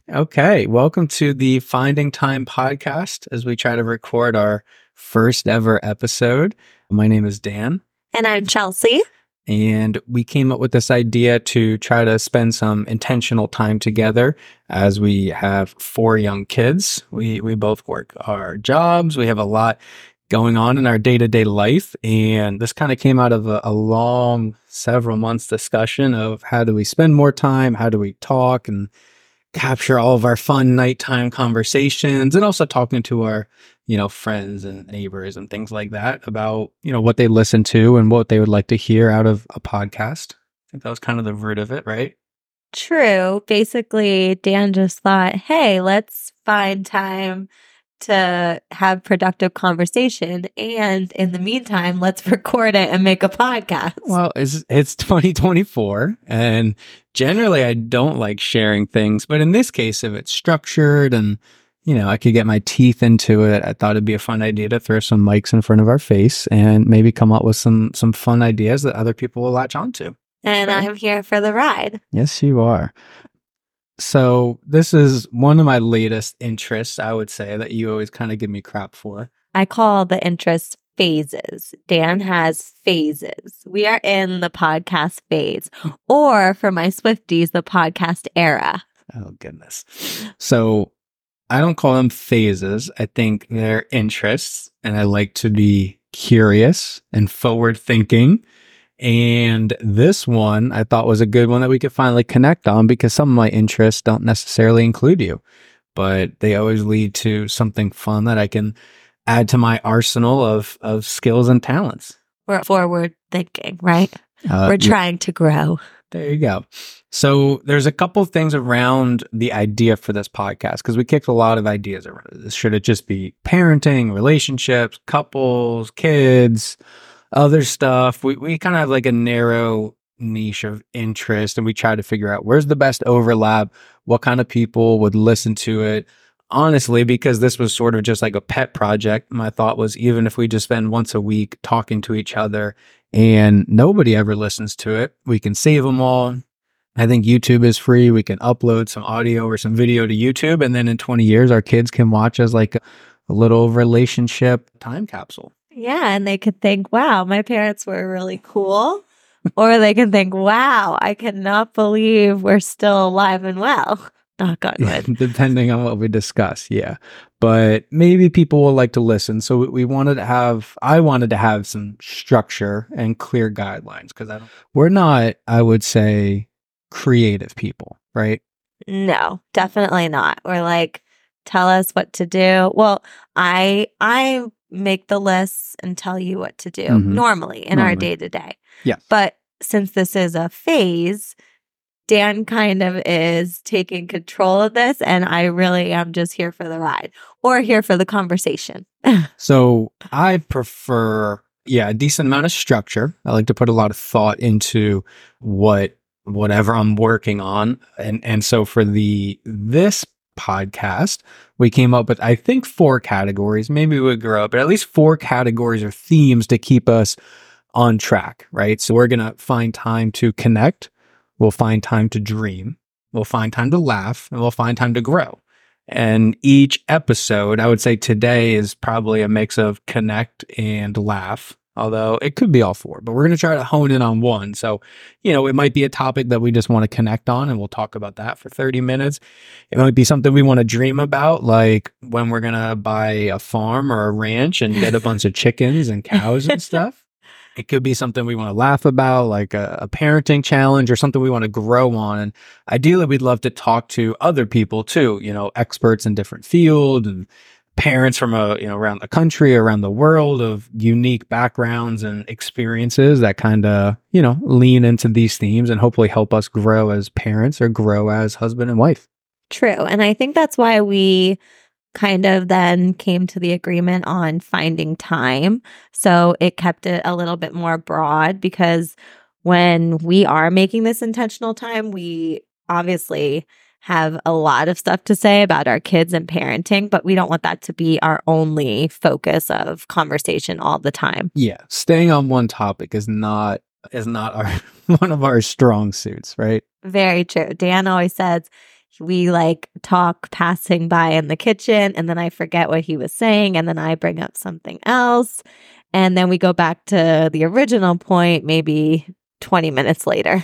Okay, welcome to the Finding Time podcast as we try to record our first ever episode. My name is Dan, And I'm Chelsea. and we came up with this idea to try to spend some intentional time together as we have four young kids. We both work our jobs. We have a lot going on in our day-to-day life, and this kind of came out of a long several months discussion of how do we spend more time, how do we talk and capture all of our fun nighttime conversations, and also talking to our, friends and neighbors and things like that about, what they listen to and what they would like to hear out of a podcast. I think that was kind of the root of it, right? True. Basically, Dan just thought, hey, let's find time to have productive conversation. And in the meantime, let's record it and make a podcast. Well, it's 2024, and generally I don't like sharing things, but in this case, if it's structured and I could get my teeth into it, I thought it'd be a fun idea to throw some mics in front of our face and maybe come up with some fun ideas that other people will latch onto. And I'm here for the ride. Yes, you are. So this is one of my latest interests, I would say, that you always kind of give me crap for. I call the interest phases. Dan has phases. We are in the podcast phase, or for my Swifties, the podcast era. Oh, goodness. So I don't call them phases. I think they're interests, and I like to be curious and forward thinking. And this one I thought was a good one that we could finally connect on, because some of my interests don't necessarily include you, but they always lead to something fun that I can add to my arsenal of skills and talents. We're forward thinking, right? We're trying to grow. There you go. So there's a couple of things around the idea for this podcast, because we kicked a lot of ideas around it. Should it just be parenting, relationships, couples, kids, other stuff? We kind of have like a narrow niche of interest, and we try to figure out where's the best overlap, what kind of people would listen to it. Honestly, because this was sort of just like a pet project, my thought was, even if we just spend once a week talking to each other and nobody ever listens to it, we can save them all. I think YouTube is free. We can upload some audio or some video to YouTube, and then in 20 years, our kids can watch as like a little relationship time capsule. Yeah, and they could think, wow, my parents were really cool. Or they can think, wow, I cannot believe we're still alive and well. Knock on wood. Depending on what we discuss, yeah. But maybe people will like to listen. So I wanted to have some structure and clear guidelines, because we're not, I would say, creative people, right? No, definitely not. We're like, tell us what to do. Well, I make the lists and tell you what to do normally in our day-to-day. Yeah. But since this is a phase, Dan kind of is taking control of this, and I really am just here for the ride or here for the conversation. So I prefer, a decent amount of structure. I like to put a lot of thought into whatever I'm working on. And so for this podcast, we came up with, I think, 4 categories. Maybe we would grow up, but at least 4 categories or themes to keep us on track, right? So we're going to find time to connect. We'll find time to dream. We'll find time to laugh, and we'll find time to grow. And each episode, I would say today is probably a mix of connect and laugh, although it could be all 4, but we're going to try to hone in on one. So, it might be a topic that we just want to connect on, and we'll talk about that for 30 minutes. It might be something we want to dream about, like when we're going to buy a farm or a ranch and get a bunch of chickens and cows and stuff. It could be something we want to laugh about, like a parenting challenge, or something we want to grow on. And ideally, we'd love to talk to other people too, experts in different fields and parents from around the country, around the world, of unique backgrounds and experiences that kind of, lean into these themes and hopefully help us grow as parents or grow as husband and wife. True. And I think that's why we kind of then came to the agreement on finding time. So it kept it a little bit more broad, because when we are making this intentional time, we obviously have a lot of stuff to say about our kids and parenting, but we don't want that to be our only focus of conversation all the time. Yeah. Staying on one topic is not our one of our strong suits, right? Very true. Dan always says, we like talk passing by in the kitchen, and then I forget what he was saying, and then I bring up something else. And then we go back to the original point maybe 20 minutes later.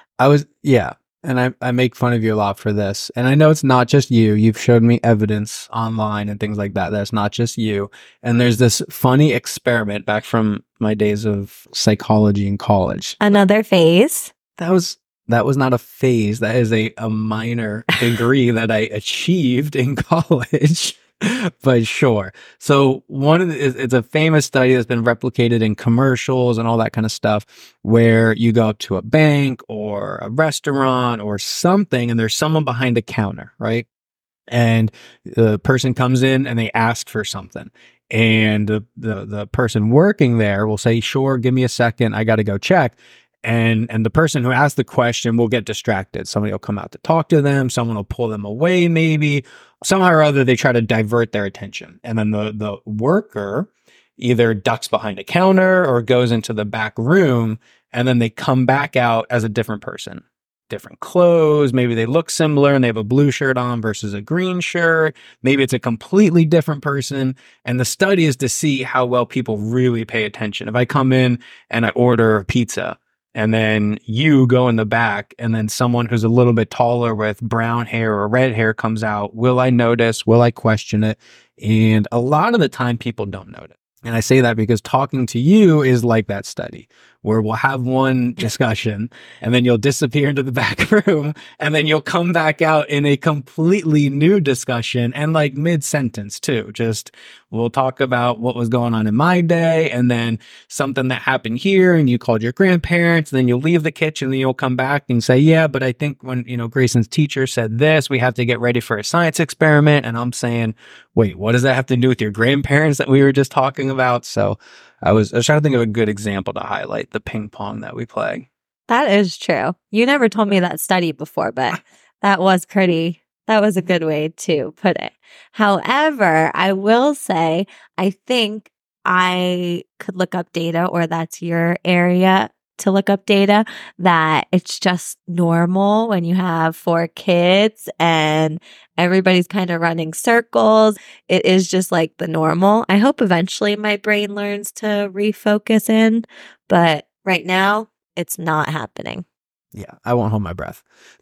Yeah. And I make fun of you a lot for this. And I know it's not just you. You've showed me evidence online and things like that. That's not just you. And there's this funny experiment back from my days of psychology in college. Another phase. That was not a phase. That is a minor degree that I achieved in college. But sure. So it's a famous study that's been replicated in commercials and all that kind of stuff, where you go up to a bank or a restaurant or something, and there's someone behind the counter, right? And the person comes in and they ask for something. And the person working there will say, sure, give me a second, I got to go check. And the person who asked the question will get distracted. Somebody will come out to talk to them. Someone will pull them away, maybe. Somehow or other, they try to divert their attention. And then the worker either ducks behind a counter or goes into the back room, and then they come back out as a different person. Different clothes. Maybe they look similar and they have a blue shirt on versus a green shirt. Maybe it's a completely different person. And the study is to see how well people really pay attention. If I come in and I order pizza, and then you go in the back, and then someone who's a little bit taller with brown hair or red hair comes out, will I notice? Will I question it? And a lot of the time people don't notice. And I say that because talking to you is like that study, where we'll have one discussion and then you'll disappear into the back room, and then you'll come back out in a completely new discussion, and like mid-sentence too. Just we'll talk about what was going on in my day, and then something that happened here, and you called your grandparents, and then you'll leave the kitchen, and you'll come back and say, yeah, but I think when, Grayson's teacher said this, we have to get ready for a science experiment. And I'm saying, wait, what does that have to do with your grandparents that we were just talking about? So I was trying to think of a good example to highlight the ping pong that we play. That is true. You never told me that study before, but that was a good way to put it. However, I will say, I think I could look up data, or that's your area to look up data, that it's just normal when you have 4 kids and everybody's kind of running circles. It is just like the normal. I hope eventually my brain learns to refocus in, but right now it's not happening. Yeah, I won't hold my breath.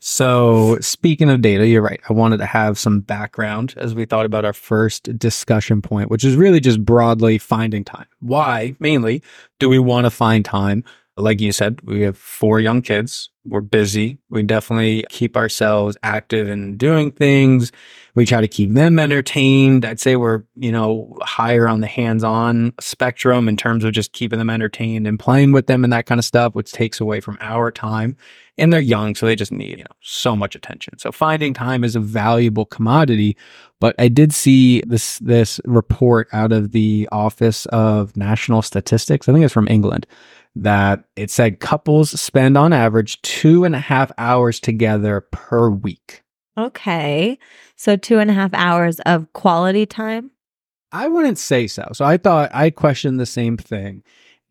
So speaking of data, you're right. I wanted to have some background as we thought about our first discussion point, which is really just broadly finding time. Why, mainly, do we want to find time? Like you said, we have 4 young kids. We're busy. We definitely keep ourselves active and doing things. We try to keep them entertained. I'd say we're, higher on the hands-on spectrum in terms of just keeping them entertained and playing with them and that kind of stuff, which takes away from our time. And they're young, so they just need, so much attention. So finding time is a valuable commodity. But I did see this report out of the Office of National Statistics. I think it's from England, that it said couples spend on average 2.5 hours together per week. Okay. So 2.5 hours of quality time? I wouldn't say so. So I questioned the same thing.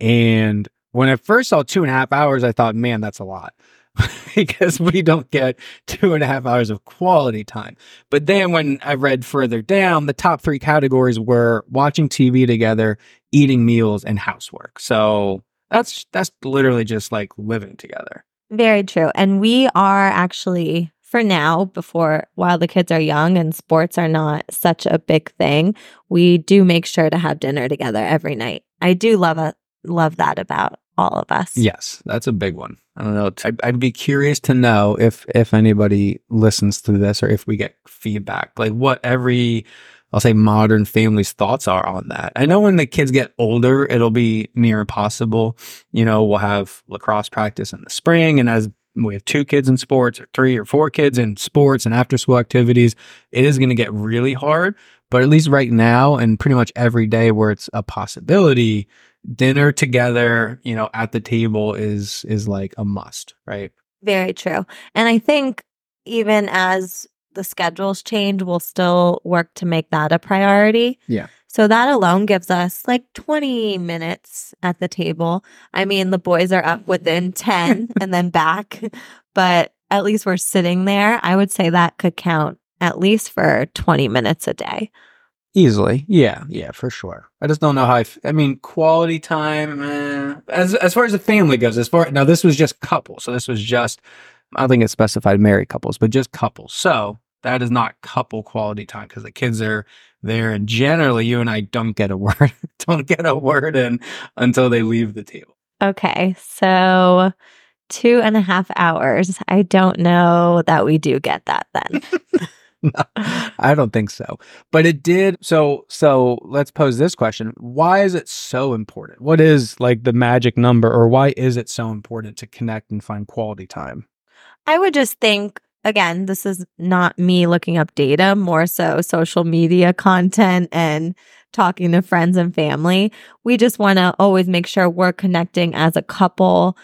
And when I first saw 2.5 hours, I thought, man, that's a lot. Because we don't get 2.5 hours of quality time. But then when I read further down, the top 3 categories were watching TV together, eating meals, and housework. So that's literally just like living together. Very true. And we are actually, for now, while the kids are young and sports are not such a big thing, we do make sure to have dinner together every night. I do love that about all of us. Yes, that's a big one. I don't know. I'd be curious to know if anybody listens to this, or if we get feedback, like what I'll say modern family's thoughts are on that. I know when the kids get older, it'll be near impossible. We'll have lacrosse practice in the spring, and as we have 2 kids in sports, or 3 or 4 kids in sports and after school activities, it is going to get really hard. But at least right now, and pretty much every day where it's a possibility, dinner together, at the table is like a must, right? Very true. And I think even as the schedules change, we'll still work to make that a priority. Yeah. So that alone gives us like 20 minutes at the table. I mean, the boys are up within 10 and then back. But at least we're sitting there, I would say that could count at least for 20 minutes a day. Easily. Yeah, for sure. I just don't know how I mean, quality time, as far as the family goes, now this was just couples. So this was just, I don't think it specified married couples, but just couples. So that is not couple quality time because the kids are there and generally you and I don't get a word in until they leave the table. Okay. So 2.5 hours. I don't know that we do get that then. No, I don't think so. But it did. So let's pose this question. Why is it so important? What is like the magic number, or why is it so important to connect and find quality time? I would just think, again, this is not me looking up data, more so social media content and talking to friends and family. We just want to always make sure we're connecting as a couple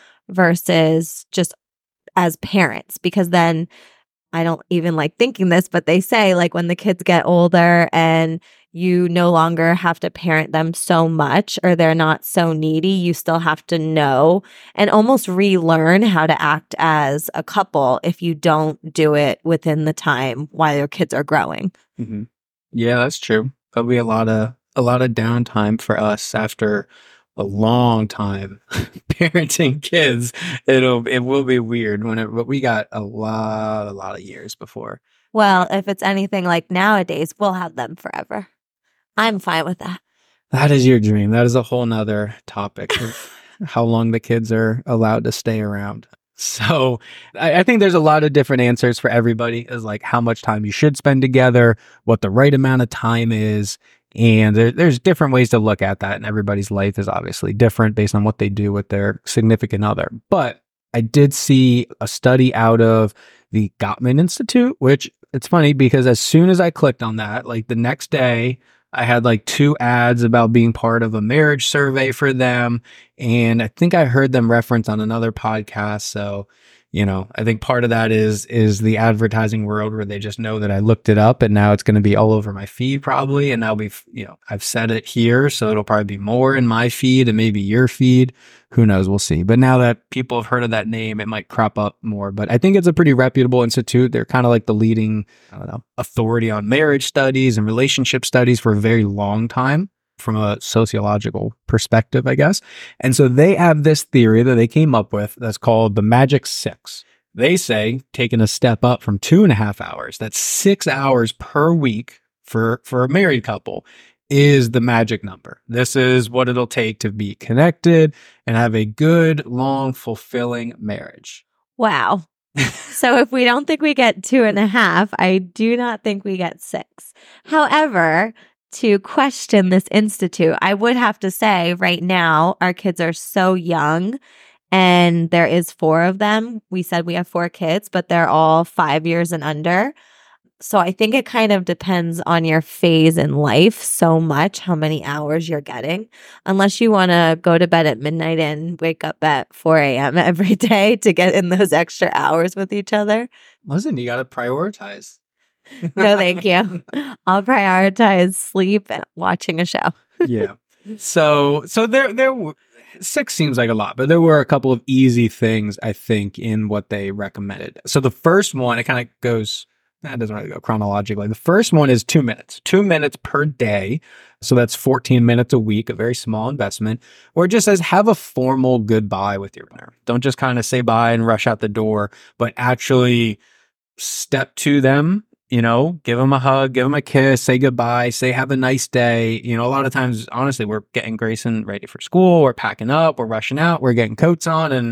versus just as parents, because then I don't even like thinking this, but they say like when the kids get older and you no longer have to parent them so much or they're not so needy, you still have to know and almost relearn how to act as a couple if you don't do it within the time while your kids are growing. Mm-hmm. Yeah, that's true. There'll be a lot of downtime for us after a long time parenting kids. It will be weird but we got a lot of years before. Well, if it's anything like nowadays, we'll have them forever. I'm fine with that. That is your dream. That is a whole nother topic of how long the kids are allowed to stay around. So I think there's a lot of different answers for everybody, is like how much time you should spend together, what the right amount of time is. And there's different ways to look at that. And everybody's life is obviously different based on what they do with their significant other. But I did see a study out of the Gottman Institute, which it's funny because as soon as I clicked on that, like the next day, I had like 2 ads about being part of a marriage survey for them. And I think I heard them reference on another podcast. So, I think part of that is the advertising world where they just know that I looked it up and now it's going to be all over my feed probably. And I'll be, I've said it here. So it'll probably be more in my feed and maybe your feed. Who knows? We'll see. But now that people have heard of that name, it might crop up more. But I think it's a pretty reputable institute. They're kind of like the leading, authority on marriage studies and relationship studies for a very long time from a sociological perspective, I guess. And so they have this theory that they came up with that's called the Magic 6. They say, taking a step up from 2.5 hours, that's 6 hours per week for a married couple, is the magic number. This is what it'll take to be connected and have a good, long, fulfilling marriage. Wow. So if we don't think we get 2.5, I do not think we get 6. However, to question this institute, I would have to say right now, our kids are so young and there is 4 of them. We said we have 4 kids, but they're all 5 years and under. So I think it kind of depends on your phase in life so much, how many hours you're getting, unless you want to go to bed at midnight and wake up at 4 a.m. every day to get in those extra hours with each other. Listen, you got to prioritize. No, thank you. I'll prioritize sleep and watching a show. Yeah. So there 6 seems like a lot, but there were a couple of easy things, I think, in what they recommended. So the first one, it kind of goes, that doesn't really go chronologically. The first one is 2 minutes, 2 minutes per day. So that's 14 minutes a week, a very small investment, where it just says have a formal goodbye with your partner. Don't just kind of say bye and rush out the door, but actually step to them, give them a hug, give them a kiss, say goodbye, say have a nice day. A lot of times, honestly, we're getting Grayson ready for school, we're packing up, we're rushing out, we're getting coats on, and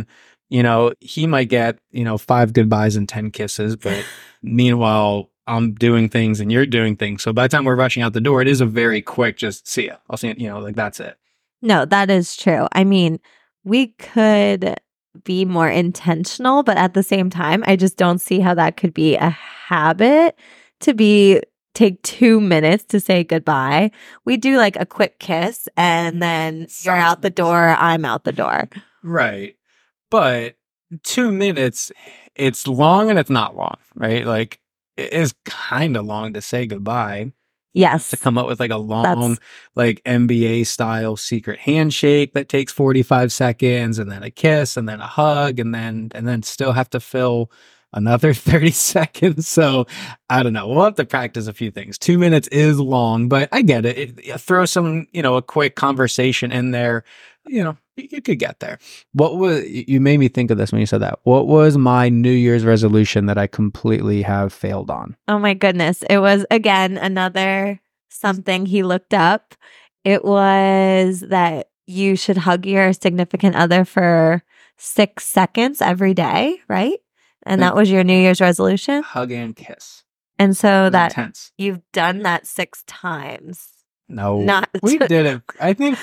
he might get, 5 goodbyes and 10 kisses, but meanwhile, I'm doing things and you're doing things. So by the time we're rushing out the door, it is a very quick, just see ya. I'll see you, like that's it. No, that is true. I mean, we could be more intentional, but at the same time, I just don't see how that could be a habit to take 2 minutes to say goodbye. We do like a quick kiss and then you're out the door, I'm out the door. Right. But 2 minutes, it's long and it's not long, right? Like it is kind of long to say goodbye. Yes. To come up with like a long, like NBA style secret handshake that takes 45 seconds and then a kiss and then a hug and then still have to fill another 30 seconds. So I don't know. We'll have to practice a few things. 2 minutes is long, but I get it. Throw some, a quick conversation in there. You could get there. You made me think of this when you said that. What was my New Year's resolution that I completely have failed on? Oh my goodness. It was, again, another something he looked up. It was that you should hug your significant other for 6 seconds every day, right? And that was your New Year's resolution? Hug and kiss. And so that intense. You've done that 6 times. No. We did it. I think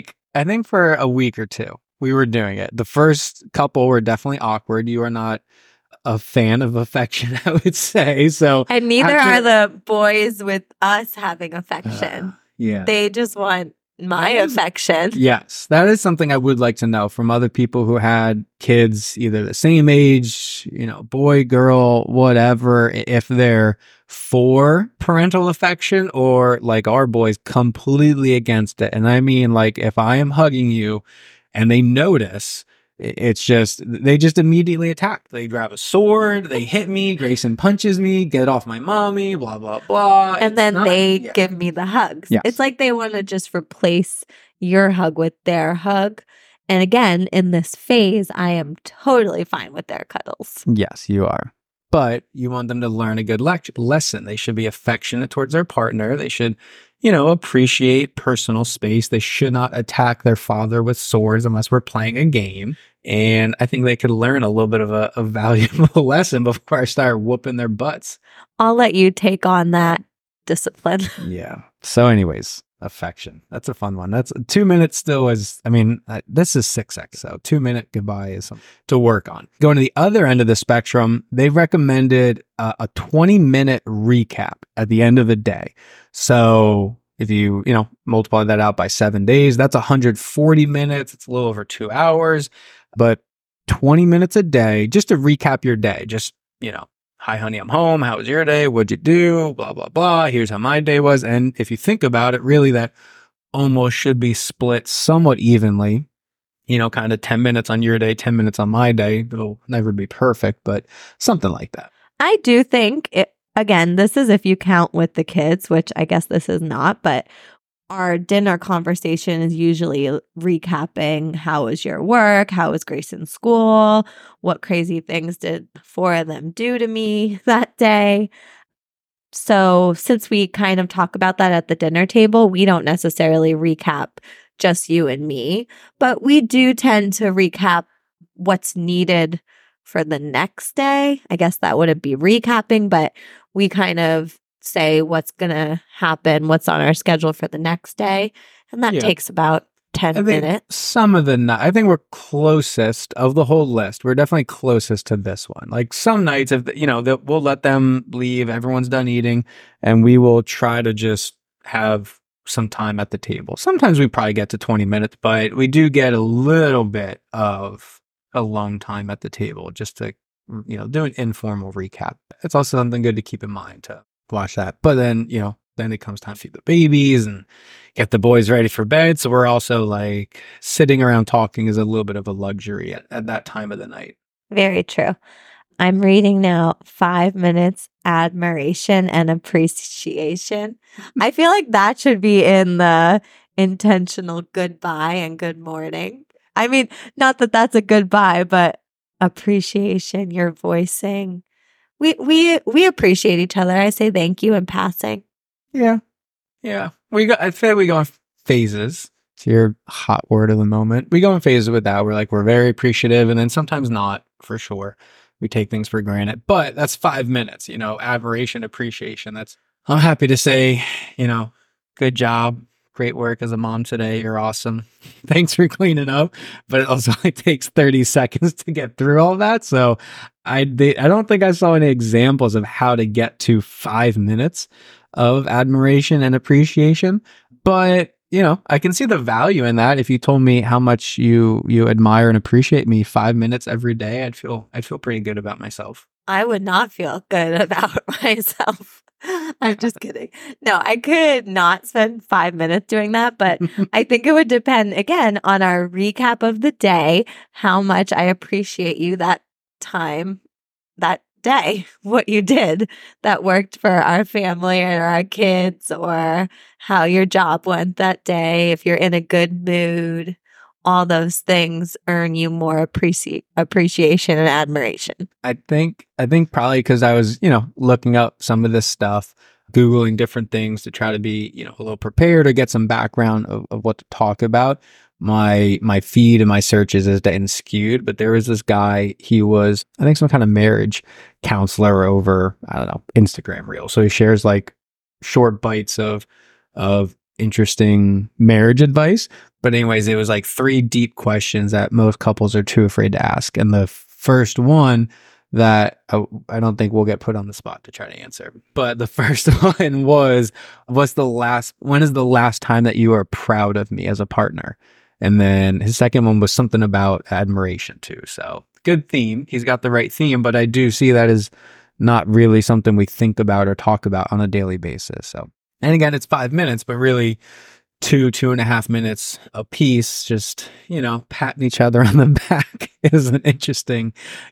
for a week or two, we were doing it. The first couple were definitely awkward. You are not a fan of affection, I would say. So, and neither are the boys with us having affection. Yeah. They just want my affection. Yes. That is something I would like to know from other people who had kids either the same age, boy, girl, whatever, if they're for parental affection or like our boys completely against it. And I mean, like if I am hugging you and they notice, they just immediately attack. They grab a sword, they hit me, Grayson punches me, get off my mommy, blah, blah, blah. And then they give me the hugs. Yes. It's like they want to just replace your hug with their hug. And again, in this phase, I am totally fine with their cuddles. Yes, you are. But you want them to learn a good lesson. They should be affectionate towards their partner. They should, appreciate personal space. They should not attack their father with swords unless we're playing a game. And I think they could learn a little bit of a valuable lesson before I start whooping their butts. I'll let you take on that discipline. Yeah. So anyways, affection. That's a fun one. That's 2 minutes still is, this is 6 seconds. So 2 minute goodbye is something to work on. Going to the other end of the spectrum, they recommended a 20-minute recap at the end of the day. So if you, multiply that out by 7 days, that's 140 minutes. It's a little over 2 hours, but 20 minutes a day just to recap your day. Just, hi, honey, I'm home. How was your day? What'd you do? Blah, blah, blah. Here's how my day was. And if you think about it, really that almost should be split somewhat evenly, kind of 10 minutes on your day, 10 minutes on my day. It'll never be perfect, but something like that. I do think, again, this is if you count with the kids, which I guess this is not, but our dinner conversation is usually recapping how was your work, how was Grayson's school, what crazy things did 4 of them do to me that day. So since we kind of talk about that at the dinner table, we don't necessarily recap just you and me, but we do tend to recap what's needed for the next day. I guess that wouldn't be recapping, but we kind of say what's going to happen, what's on our schedule for the next day. And that takes about 10 minutes. I think we're closest of the whole list. We're definitely closest to this one. Like some nights, if we'll let them leave, everyone's done eating, and we will try to just have some time at the table. Sometimes we probably get to 20 minutes, but we do get a little bit of alone time at the table just to, do an informal recap. It's also something good to keep in mind to watch that. But then, then it comes time to feed the babies and get the boys ready for bed. So we're also like sitting around talking is a little bit of a luxury at that time of the night. Very true. I'm reading now 5 minutes admiration and appreciation. I feel like that should be in the intentional goodbye and good morning. I mean, not that that's a goodbye, but appreciation, you're voicing. We appreciate each other. I say thank you in passing. Yeah. I'd say we go in phases. It's your hot word of the moment. We go in phases with that. We're very appreciative, and then sometimes not, for sure. We take things for granted, but that's 5 minutes, admiration, appreciation. I'm happy to say, good job. Great work as a mom today. You're awesome. Thanks for cleaning up. But it also only takes 30 seconds to get through all that. So I don't think I saw any examples of how to get to 5 minutes of admiration and appreciation. But, I can see the value in that. If you told me how much you admire and appreciate me 5 minutes every day, I'd feel pretty good about myself. I would not feel good about myself. I'm just kidding. No, I could not spend 5 minutes doing that, but I think it would depend, again, on our recap of the day, how much I appreciate you that time, that day what you did that worked for our family or our kids, or how your job went that day, if you're in a good mood. All those things earn you more appreciation and admiration. I think probably because I was, looking up some of this stuff, Googling different things to try to be, a little prepared or get some background of what to talk about. My feed and my searches is getting skewed, but there was this guy, he was, I think, some kind of marriage counselor over, I don't know, Instagram Reel. So he shares like short bites of interesting marriage advice. But anyways, it was like 3 deep questions that most couples are too afraid to ask. And the first one that I don't think we'll get put on the spot to try to answer. But the first one was, when is the last time that you are proud of me as a partner? And then his second one was something about admiration too. So good theme. He's got the right theme, but I do see that as not really something we think about or talk about on a daily basis. So, and again, it's 5 minutes, but really 2.5 minutes a piece, just, patting each other on the back is an interesting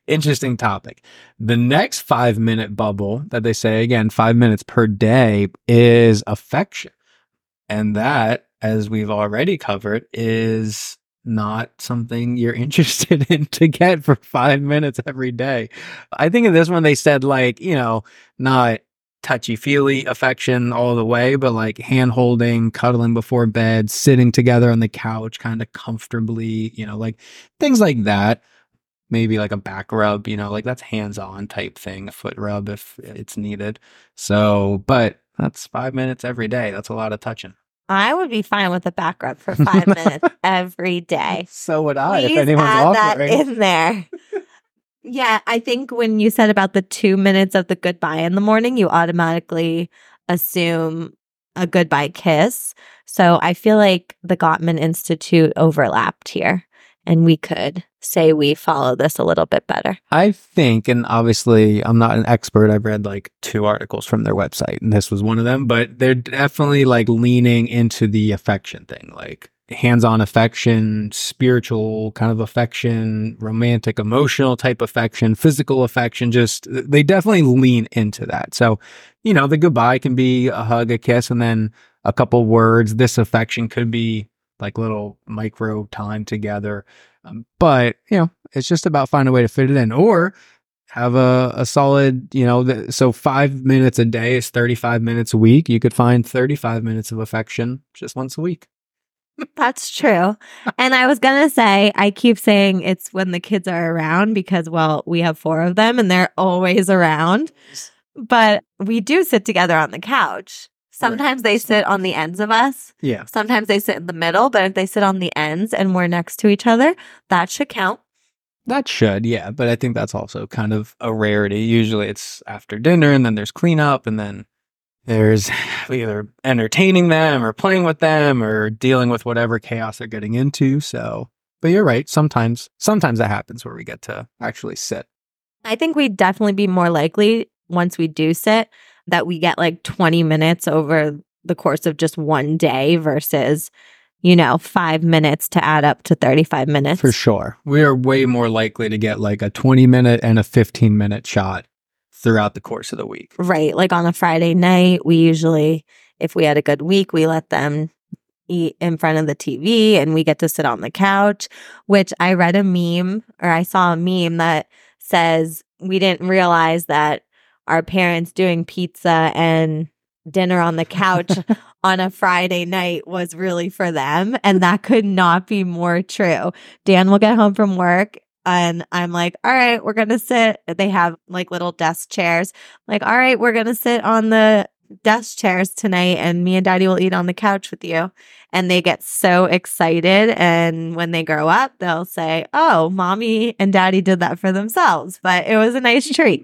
topic. The next 5-minute bubble that they say, again, 5 minutes per day, is affection. And that, as we've already covered, is not something you're interested in to get for 5 minutes every day. I think in this one, they said not touchy-feely affection all the way, but like hand-holding, cuddling before bed, sitting together on the couch kind of comfortably, like things like that. Maybe like a back rub, like that's hands-on type thing, a foot rub if it's needed. So, but that's 5 minutes every day. That's a lot of touching. I would be fine with a back rub for 5 minutes every day. So would I. Please if anyone's add that offering. in there. Yeah, I think when you said about the 2 minutes of the goodbye in the morning, you automatically assume a goodbye kiss. So I feel like the Gottman Institute overlapped here, and we could say we follow this a little bit better. I think, and obviously I'm not an expert, I've read like 2 articles from their website, and this was one of them, but they're definitely like leaning into the affection thing, like hands-on affection, spiritual kind of affection, romantic, emotional type affection, physical affection, just they definitely lean into that. So, the goodbye can be a hug, a kiss, and then a couple words. This affection could be like little micro time together. But, it's just about finding a way to fit it in, or have a solid, so 5 minutes a day is 35 minutes a week. You could find 35 minutes of affection just once a week. That's true. And I was going to say, I keep saying it's when the kids are around because, well, we have 4 of them and they're always around. But we do sit together on the couch. Sometimes they sit on the ends of us. Yeah. Sometimes they sit in the middle. But if they sit on the ends and we're next to each other, that should count. That should, yeah. But I think that's also kind of a rarity. Usually it's after dinner and then there's cleanup and then there's either entertaining them or playing with them or dealing with whatever chaos they're getting into. So, but you're right. Sometimes that happens where we get to actually sit. I think we'd definitely be more likely once we do sit that we get like 20 minutes over the course of just one day versus, 5 minutes to add up to 35 minutes. For sure. We are way more likely to get like a 20-minute and a 15-minute shot throughout the course of the week. Right. Like on a Friday night, we usually, if we had a good week, we let them eat in front of the TV and we get to sit on the couch, which I read a meme, or I saw a meme that says we didn't realize that our parents doing pizza and dinner on the couch on a Friday night was really for them. And that could not be more true. Dan will get home from work and I'm like, all right, we're going to sit. They have like little desk chairs. Like, all right, we're going to sit on the desk chairs tonight and me and Daddy will eat on the couch with you. And they get so excited. And when they grow up, they'll say, oh, Mommy and Daddy did that for themselves. But it was a nice treat.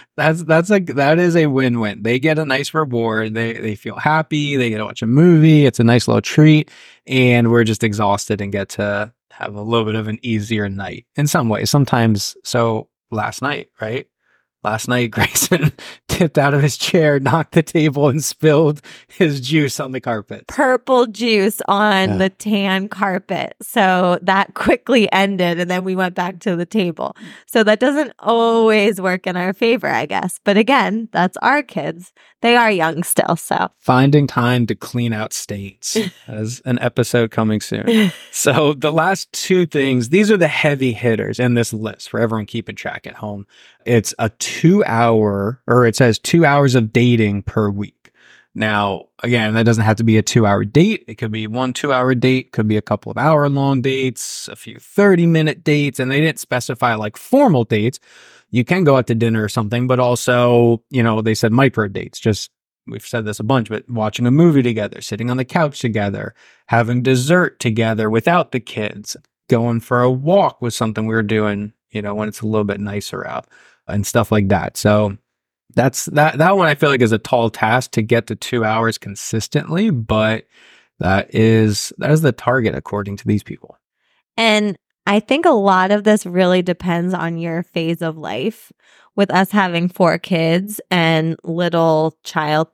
That is a win-win. They get a nice reward. They feel happy. They get to watch a movie. It's a nice little treat. And we're just exhausted and get to have a little bit of an easier night in some ways. Sometimes, so last night, right? Last night, Grayson tipped out of his chair, knocked the table, and spilled his juice on the carpet. Purple juice on the tan carpet. So that quickly ended, and then we went back to the table. So that doesn't always work in our favor, I guess. But again, that's our kids. They are young still, so. Finding time to clean out states as an episode coming soon. So the last two things, these are the heavy hitters in this list for everyone keeping track at home. It's a 2-hour, or it says 2 hours of dating per week. Now, again, that doesn't have to be a 2-hour date. It could be 1 2-hour date, could be a couple of hour-long dates, a few 30-minute dates, and they didn't specify like formal dates. You can go out to dinner or something, but also, they said micro dates, just, we've said this a bunch, but watching a movie together, sitting on the couch together, having dessert together without the kids, going for a walk was something we were doing, when it's a little bit nicer out and stuff like that. So that's that one I feel like is a tall task to get to 2 hours consistently, but that is the target according to these people. And I think a lot of this really depends on your phase of life. With us having 4 kids and little to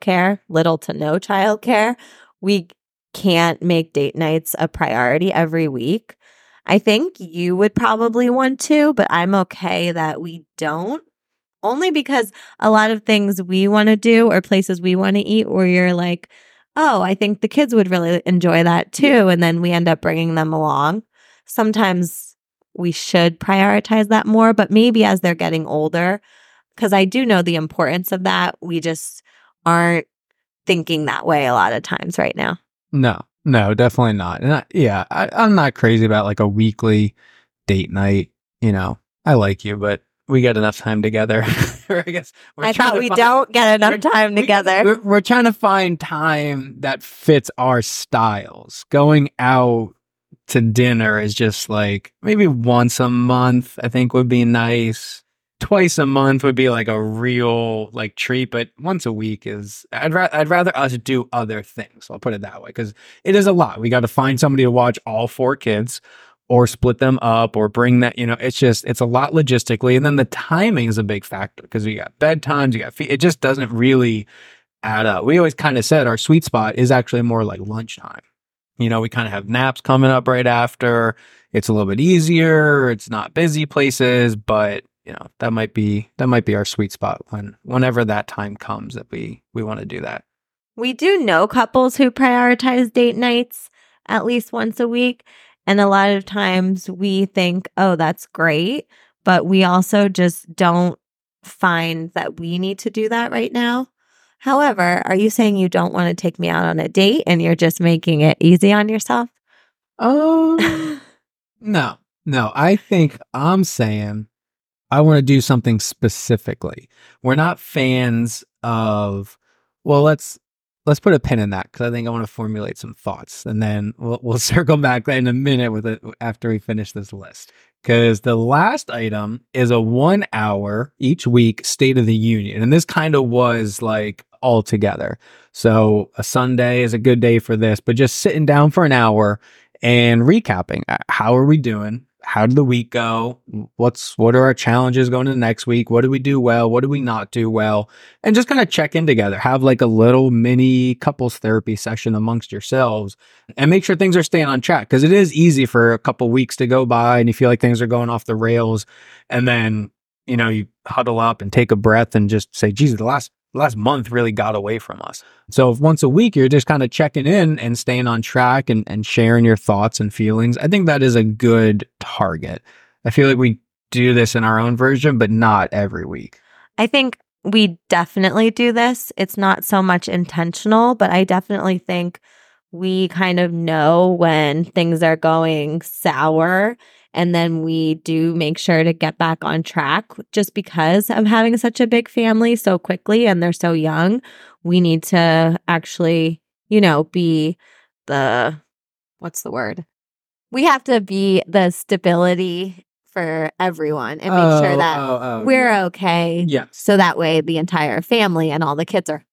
no childcare, we can't make date nights a priority every week. I think you would probably want to, but I'm okay that we don't. Only because a lot of things we want to do or places we want to eat where you're like, oh, I think the kids would really enjoy that too. Yeah. And then we end up bringing them along. Sometimes we should prioritize that more, but maybe as they're getting older, because I do know the importance of that, we just aren't thinking that way a lot of times right now. No, definitely not. And I'm not crazy about like a weekly date night. I like you, but we get enough time together. I guess I thought we don't get enough time together. We're trying to find time that fits our styles. Going out to dinner is just like maybe once a month, I think would be nice. Twice a month would be like a real like treat, but once a week is, I'd rather us do other things. I'll put it that way, because it is a lot. We got to find somebody to watch all 4 kids or split them up or bring that, it's a lot logistically. And then the timing is a big factor because we got bedtimes, it just doesn't really add up. We always kind of said our sweet spot is actually more like lunchtime. We kind of have naps coming up right after. It's a little bit easier. It's not busy places, but that might be our sweet spot whenever that time comes that we want to do that. We do know couples who prioritize date nights at least once a week. And a lot of times we think, oh, that's great. But we also just don't find that we need to do that right now. However, are you saying you don't want to take me out on a date and you're just making it easy on yourself? No. I think I'm saying I want to do something specifically. We're not fans of, well, let's put a pin in that because I think I want to formulate some thoughts, and then we'll circle back in a minute with it after we finish this list. Because the last item is a 1 hour each week State of the Union, and this kind of was like all together. So a Sunday is a good day for this, but just sitting down for an hour and recapping. How are we doing? How did the week go? What are our challenges going into next week? What did we do well? What did we not do well? And just kind of check in together. Have like a little mini couples therapy session amongst yourselves and make sure things are staying on track. Because it is easy for a couple weeks to go by and you feel like things are going off the rails. And then, you huddle up and take a breath and just say, geez, the last month really got away from us. So if once a week, you're just kind of checking in and staying on track and sharing your thoughts and feelings. I think that is a good target. I feel like we do this in our own version, but not every week. I think we definitely do this. It's not so much intentional, but I definitely think we kind of know when things are going sour. And then we do make sure to get back on track just because of having such a big family so quickly and they're so young. We need to actually, be what's the word? We have to be the stability for everyone and make sure that we're okay. Yeah. So that way the entire family and all the kids are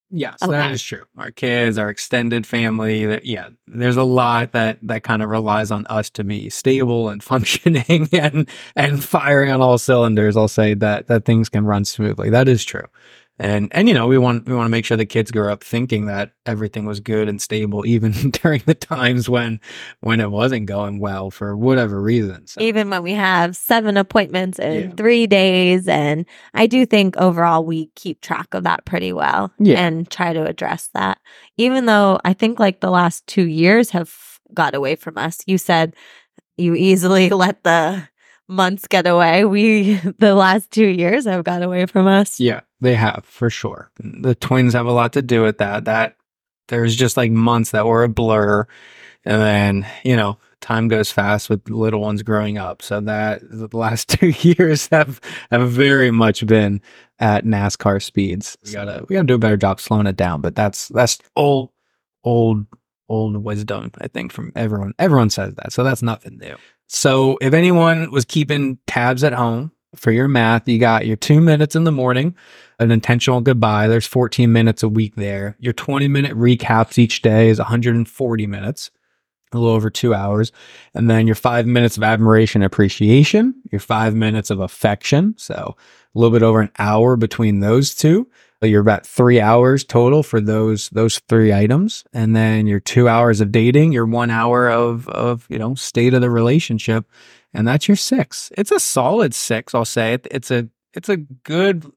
Yes, that Okay. is true. Our kids, our extended family, yeah, there's a lot that kind of relies on us to be stable and functioning and firing on all cylinders. I'll say that things can run smoothly. That is true. And we want to make sure the kids grow up thinking that everything was good and stable even during the times when it wasn't going well for whatever reason. So, Even when we have 7 appointments in yeah. 3 days. And I do think overall we keep track of that pretty well Yeah. and try to address that. Even though I think like the last 2 years have got away from us. You said you easily let the months get away. The last 2 years have got away from us. Yeah, they have for sure. The twins have a lot to do with that. That there's just like months that were a blur, and then time goes fast with little ones growing up. So that the last 2 years have very much been at NASCAR speeds. We gotta do a better job slowing it down. But that's old old wisdom, I think, from everyone. Everyone says that, so that's nothing new. So if anyone was keeping tabs at home for your math, you got your 2 minutes in the morning, an intentional goodbye. There's 14 minutes a week there. Your 20-minute recaps each day is 140 minutes, a little over 2 hours. And then your 5 minutes of admiration, appreciation, your 5 minutes of affection. So a little bit over an hour between those two. You're about 3 hours total for those 3 items. And then your 2 hours of dating, your 1 hour of state of the relationship. And that's your 6. It's a solid 6, I'll say. It's a good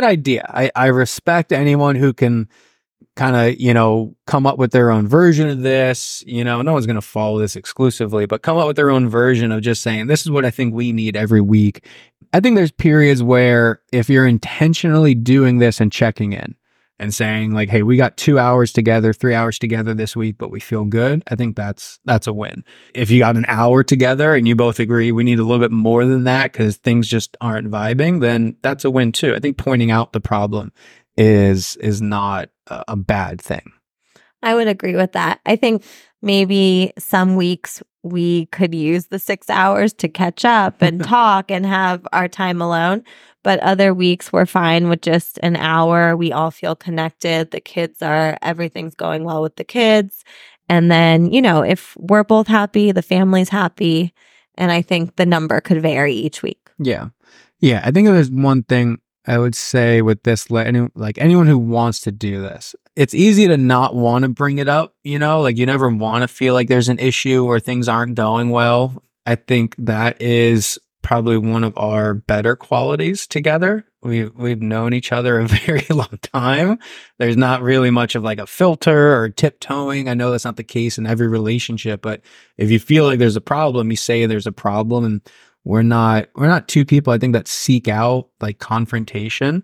idea. I respect anyone who can kind of, come up with their own version of this. No one's going to follow this exclusively, but come up with their own version of just saying, this is what I think we need every week. I think there's periods where if you're intentionally doing this and checking in and saying like, hey, we got 2 hours together, 3 hours together this week, but we feel good. I think that's a win. If you got an hour together and you both agree we need a little bit more than that because things just aren't vibing, then that's a win too. I think pointing out the problem is not a bad thing. I would agree with that. I think maybe some weeks we could use the 6 hours to catch up and talk and have our time alone. But other weeks we're fine with just an hour. We all feel connected. Everything's going well with the kids. And then, if we're both happy, the family's happy. And I think the number could vary each week. Yeah. Yeah. I think there's one thing I would say with this, anyone who wants to do this, it's easy to not want to bring it up, like you never want to feel like there's an issue or things aren't going well. I think that is probably one of our better qualities together. We've known each other a very long time. There's not really much of like a filter or tiptoeing. I know that's not the case in every relationship, but if you feel like there's a problem, you say there's a problem. And we're not two people, I think, that seek out like confrontation,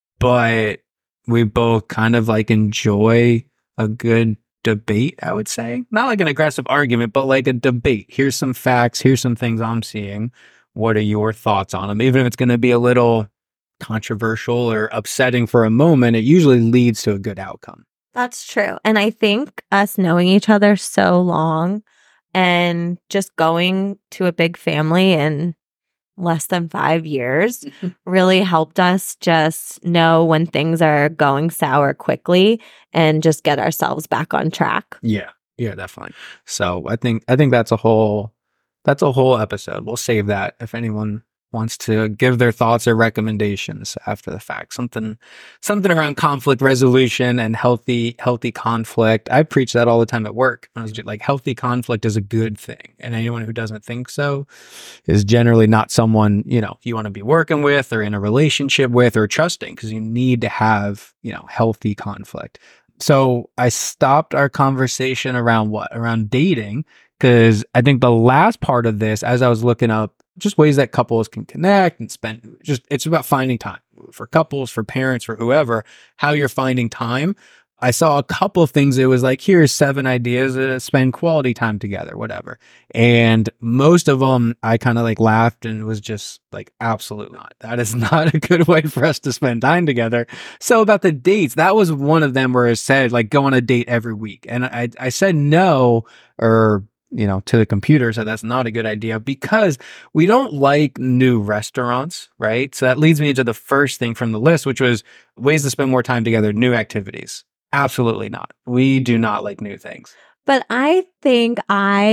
but we both kind of like enjoy a good debate, I would say. Not like an aggressive argument, but like a debate. Here's some facts. Here's some things I'm seeing. What are your thoughts on them? Even if it's going to be a little controversial or upsetting for a moment, it usually leads to a good outcome. That's true. And I think us knowing each other so long and just going to a big family in less than 5 years really helped us just know when things are going sour quickly and just get ourselves back on track. Yeah, definitely. So I think that's a whole episode. We'll save that if anyone wants to give their thoughts or recommendations after the fact. Something around conflict resolution and healthy conflict. I preach that all the time at work. I was just like, healthy conflict is a good thing. And anyone who doesn't think so is generally not someone, you want to be working with or in a relationship with or trusting, because you need to have, healthy conflict. So I stopped our conversation around dating, because I think the last part of this, as I was looking up just ways that couples can connect and spend, it's about finding time for couples, for parents, for whoever, how you're finding time. I saw a couple of things. It was like, here's 7 ideas to spend quality time together, whatever. And most of them, I kind of like laughed and was just like, absolutely not. That is not a good way for us to spend time together. So about the dates, that was one of them where it said like, go on a date every week. And I said no, or to the computer. So that's not a good idea, because we don't like new restaurants, right? So that leads me to the first thing from the list, which was ways to spend more time together, new activities. Absolutely not. We do not like new things. But I think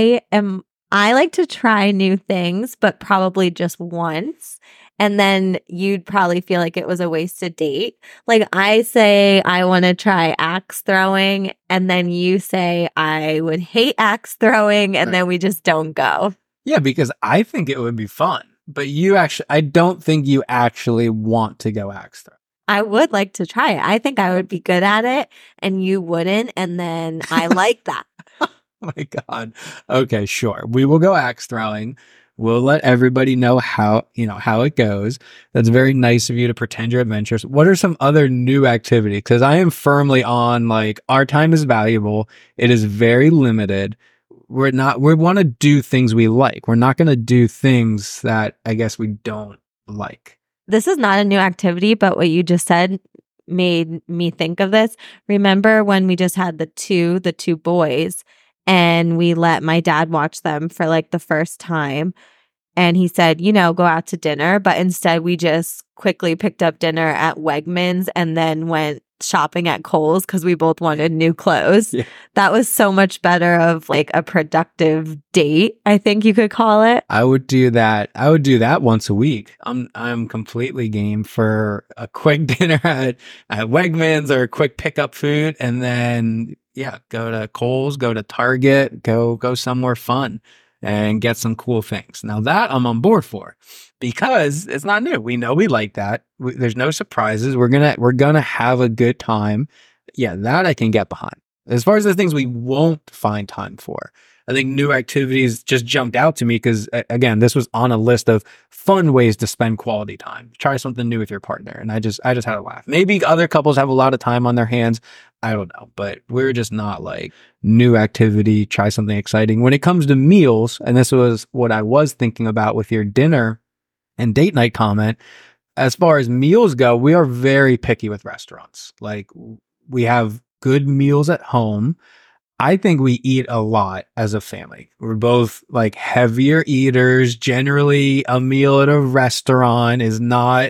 I like to try new things, but probably just once. And then you'd probably feel like it was a wasted date. Like I say, I want to try axe throwing. And then you say, I would hate axe throwing. And Right. then we just don't go. Yeah, because I think it would be fun, but I don't think you actually want to go axe throw. I would like to try it. I think I would be good at it and you wouldn't. And then I like that. Oh my God. Okay, sure. We will go axe throwing. We'll let everybody know how it goes. That's very nice of you to pretend you're adventurous. What are some other new activities? Because I am firmly on like our time is valuable. It is very limited. We want to do things we like. We're not going to do things that I guess we don't like. This is not a new activity, but what you just said made me think of this. Remember when we just had the two boys and we let my dad watch them for like the first time. And he said, go out to dinner. But instead we just quickly picked up dinner at Wegmans and then went shopping at Kohl's because we both wanted new clothes. Yeah. That was so much better of like a productive date, I think you could call it. I would do that. I would do that once a week. I'm completely game for a quick dinner at Wegmans or a quick pickup food, and then go to Kohl's, go to Target, go somewhere fun and get some cool things. Now that I'm on board for, because it's not new. We know we like that. There's no surprises. We're gonna have a good time. Yeah, that I can get behind. As far as the things we won't find time for, I think new activities just jumped out to me because, again, this was on a list of fun ways to spend quality time. Try something new with your partner. And I just had a laugh. Maybe other couples have a lot of time on their hands. I don't know. But we're just not like new activity, try something exciting. When it comes to meals, and this was what I was thinking about with your dinner and date night comment, as far as meals go, we are very picky with restaurants. Like we have good meals at home. I think we eat a lot as a family. We're both like heavier eaters. Generally, a meal at a restaurant is not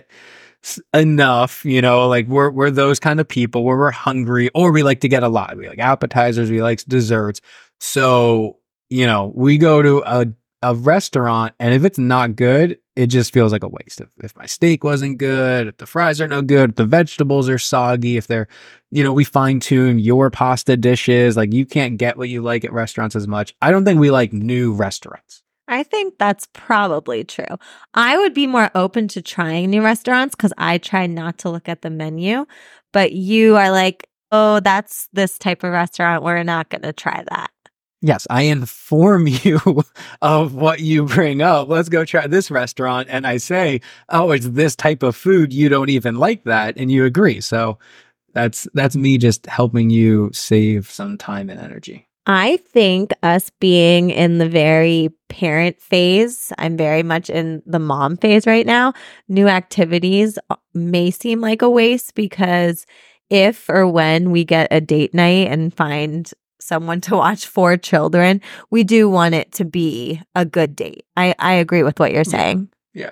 enough, like we're those kind of people where we're hungry or we like to get a lot. We like appetizers, we like desserts. So, we go to a restaurant and if it's not good, it just feels like a waste. If my steak wasn't good, if the fries are no good, if the vegetables are soggy, if they're, we fine tune your pasta dishes, like you can't get what you like at restaurants as much. I don't think we like new restaurants. I think that's probably true. I would be more open to trying new restaurants because I try not to look at the menu, but you are like, oh, that's this type of restaurant. We're not going to try that. Yes, I inform you of what you bring up. Let's go try this restaurant. And I say, oh, it's this type of food. You don't even like that. And you agree. So that's me just helping you save some time and energy. I think us being in the very parent phase, I'm very much in the mom phase right now. New activities may seem like a waste because if or when we get a date night and find someone to watch 4 children, we do want it to be a good date. I agree with what you're saying. Yeah.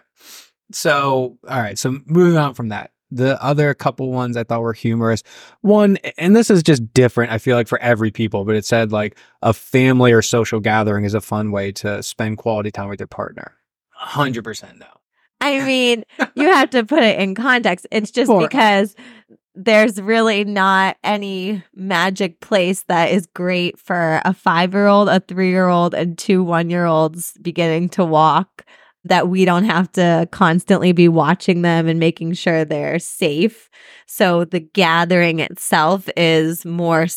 So, all right. So moving on from that, the other couple ones I thought were humorous. One, and this is just different, I feel like for every people, but it said like a family or social gathering is a fun way to spend quality time with your partner. 100% no. I mean, you have to put it in context. It's just because there's really not any magic place that is great for a 5-year-old, a 3-year-old, and 2 1-year-olds beginning to walk that we don't have to constantly be watching them and making sure they're safe. So the gathering itself is more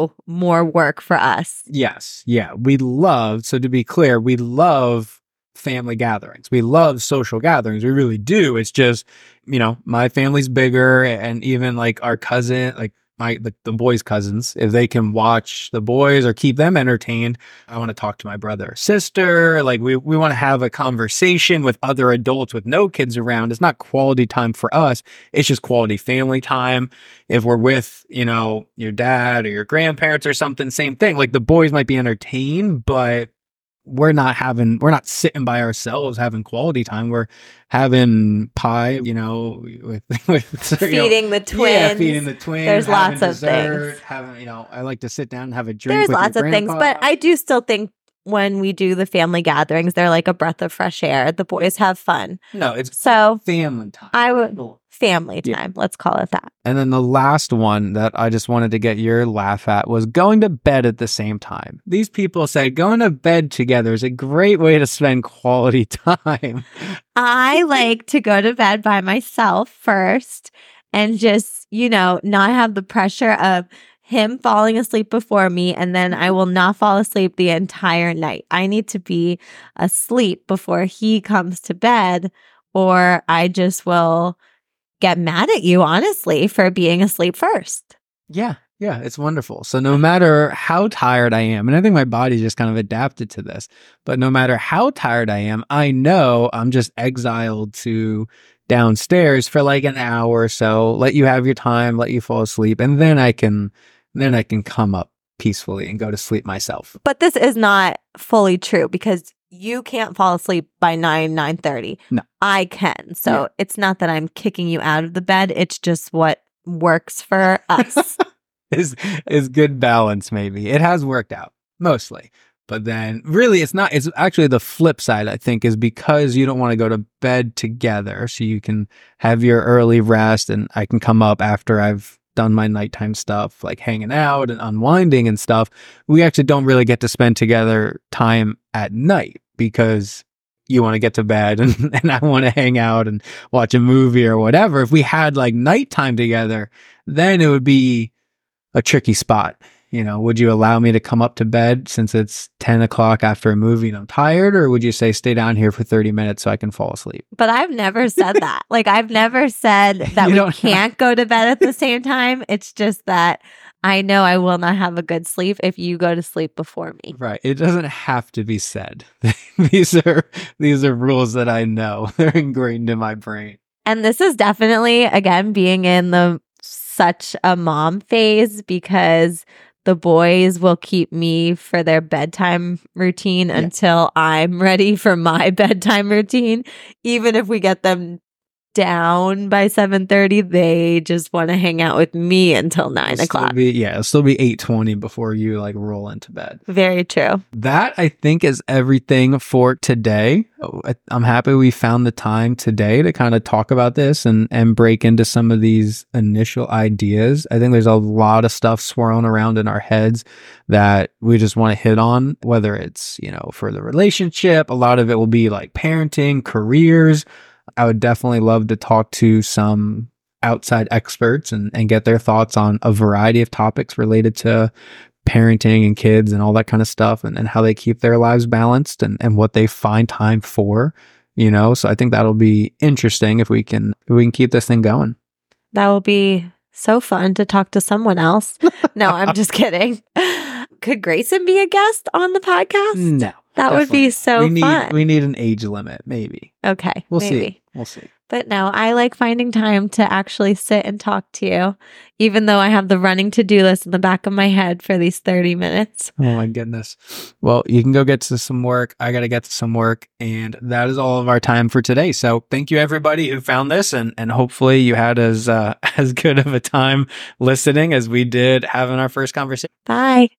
work for us. Yes. Yeah. So to be clear, we love family gatherings. We love social gatherings. We really do. It's just, my family's bigger and even like our cousin, like the boys' cousins, if they can watch the boys or keep them entertained, I want to talk to my brother or sister. Like we want to have a conversation with other adults with no kids around. It's not quality time for us. It's just quality family time. If we're with, your dad or your grandparents or something, same thing. Like the boys might be entertained, but we're not sitting by ourselves having quality time. We're having pie, with Feeding the twins. Yeah, feeding the twins. There's having lots of dessert, things. Having, I like to sit down and have a drink. There's with lots your of things, grandpa. but I do still think when we do the family gatherings, they're like a breath of fresh air. The boys have fun. No, it's So family time. I would family Yeah. time. Let's call it that. And then the last one that I just wanted to get your laugh at was going to bed at the same time. These people said going to bed together is a great way to spend quality time. I like to go to bed by myself first and just, not have the pressure of him falling asleep before me, and then I will not fall asleep the entire night. I need to be asleep before he comes to bed, or I just will get mad at you, honestly, for being asleep first. Yeah, it's wonderful. So no matter how tired I am, and I think my body just kind of adapted to this, but no matter how tired I am, I know I'm just exiled to downstairs for like an hour or so, let you have your time, let you fall asleep, and then I can come up peacefully and go to sleep myself. But this is not fully true because you can't fall asleep by 9:30. No. I can. So Yeah. It's not that I'm kicking you out of the bed. It's just what works for us. is good balance, maybe. It has worked out mostly. But then really it's actually the flip side, I think, is because you don't want to go to bed together so you can have your early rest and I can come up after I've done my nighttime stuff, like hanging out and unwinding and stuff. We actually don't really get to spend together time at night because you want to get to bed and I want to hang out and watch a movie or whatever. If we had like nighttime together, then it would be a tricky spot. Would you allow me to come up to bed since it's 10 o'clock after a movie and I'm tired? Or would you say stay down here for 30 minutes so I can fall asleep? But I've never said that. Like, I've never said that we can't go to bed at the same time. It's just that I know I will not have a good sleep if you go to sleep before me. Right. It doesn't have to be said. These are rules that I know. They're ingrained in my brain. And this is definitely, again, being in the such a mom phase because the boys will keep me for their bedtime routine until I'm ready for my bedtime routine. Even if we get them down by 7:30, they just want to hang out with me until 9 o'clock. It'll still be 8:20 before you like roll into bed. Very true. That I think is everything for today. I'm happy we found the time today to kind of talk about this and break into some of these initial ideas. I think there's a lot of stuff swirling around in our heads that we just want to hit on, whether it's, for the relationship, a lot of it will be like parenting, careers. I would definitely love to talk to some outside experts and get their thoughts on a variety of topics related to parenting and kids and all that kind of stuff and how they keep their lives balanced and what they find time for, So I think that'll be interesting if we can keep this thing going. That will be so fun to talk to someone else. No, I'm just kidding. Could Grayson be a guest on the podcast? No. That would be so fun. We need an age limit, maybe. Okay. We'll maybe. see. We'll see. But no, I like finding time to actually sit and talk to you, even though I have the running to-do list in the back of my head for these 30 minutes. Oh my goodness. Well, you can go get to some work. I got to get to some work. And that is all of our time for today. So thank you everybody who found this and hopefully you had as good of a time listening as we did having our first conversation. Bye.